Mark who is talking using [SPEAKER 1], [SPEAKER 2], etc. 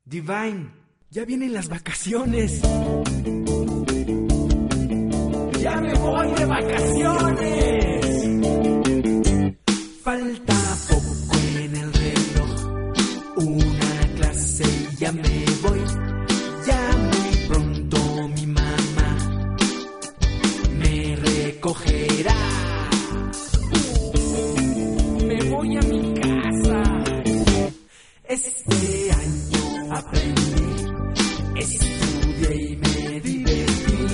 [SPEAKER 1] Divine, ya vienen las vacaciones. ¡Ya me voy de vacaciones!